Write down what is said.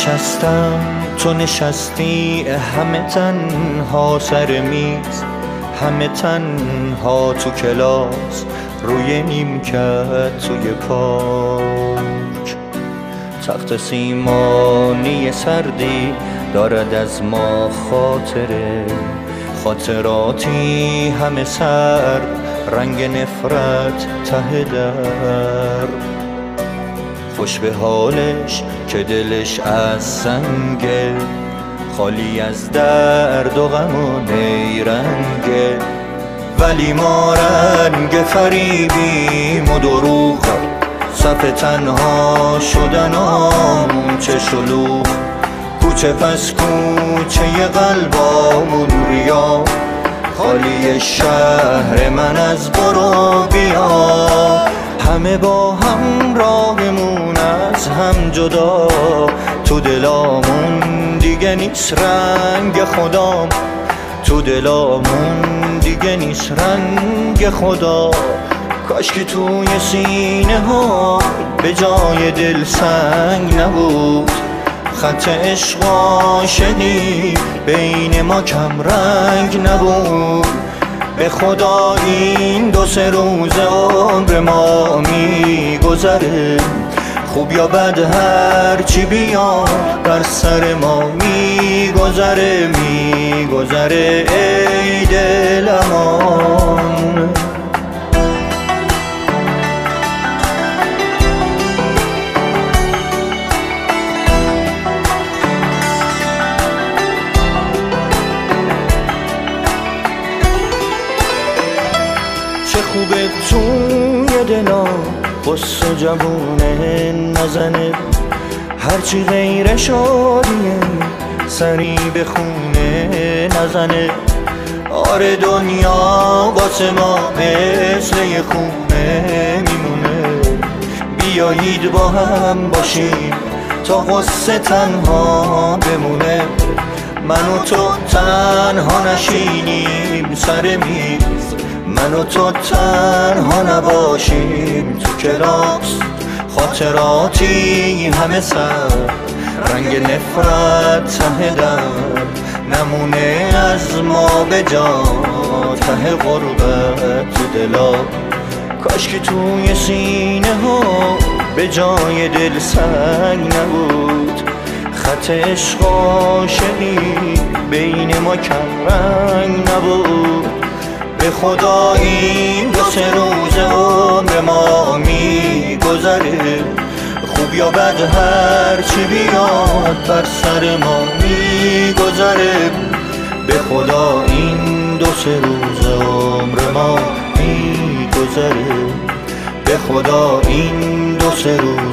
نشستم تو نشستی، همه تنها سر میز، همه تنها تو کلاس، روی نیمکت توی پارک. تخت سیمانی سردی دارد از ما خاطره، خاطراتی همه سرد، رنگ نفرت ته در. خوش به حالش که دلش از سنگه، خالی از درد و غم و نیرنگه. ولی ما رنگ فریبیم و دروغ، صف تنها شدنامون چه شلوغ. کوچه پس کوچه قلبامون ریا، خالی شهر من از برو بیا. همه با هم راهمون از هم جدا، تو دلامون دیگه نیست رنگ خدام، تو دلامون دیگه نیست رنگ خدا. کاش که توی سینه ها به جای دل سنگ نبود، خط عشق عاشقی بین ما کم رنگ نبود. به خدا این 2-3 روز عمر ما میگذره، خوب یا بد هرچی بیاد بر سر ما میگذره، میگذره ای دل امان. چه خوبه توی دلا قصه جوونه نزنه، هرچی غیر شادیه سری به خونه نزنه. آره دنیا واسه ما مثل یه خونه میمونه، بیایید با هم باشیم تا قصه تنها بمونه. من و تو تنها نشینیم سر میز، من و تو تنها نباشیم تو کلاس. خاطراتی همه سر، رنگ نفرت ته در، نمونه از ما به جا ته غربت تو دلا. کاش که توی سینه ها به جای دل سنگ نبود، خط عشق عاشقی بین ما کم رنگ نبود. به خدا این 2-3 روز عمر ما میگذره، خوب یا بد هرچی بیاد بر سر ما میگذره. به خدا این 2-3 روز عمر ما میگذره، به خدا این 2-3 روز